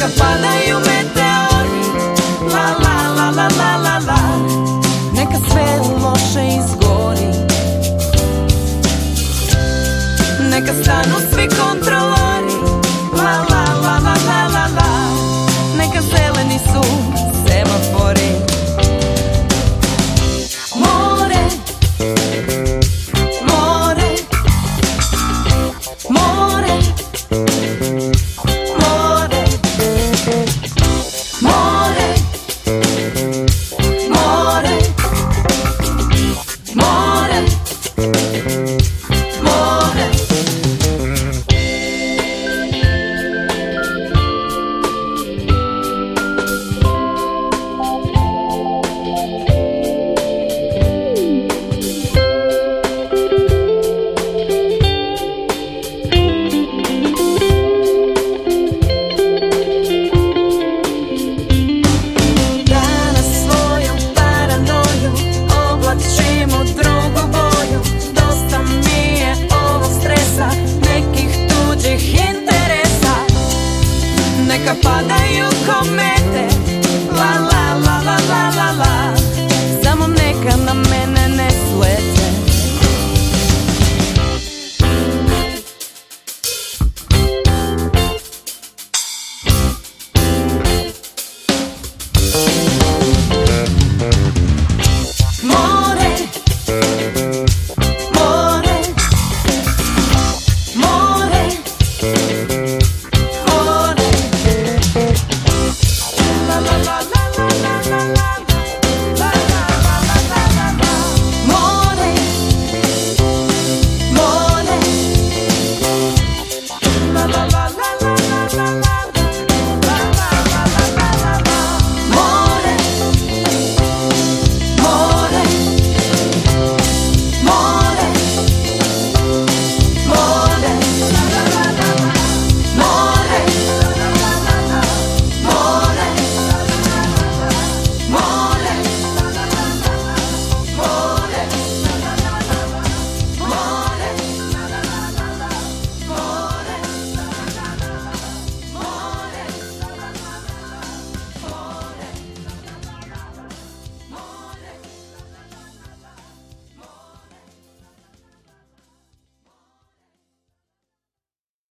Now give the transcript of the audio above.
neka padaju meteori, la la la la la la la, neka sve loše izgori, neka stanu svi kontrolori, la la la la la la la, neka zeleni su semafori. More, more, more, more, more, more, more, more. Danas svoju paranoju oblačimo drugu boju, dosta mi je ovog stresa, nekih tuđih interesa, neka padaju komete, la la la la la la la.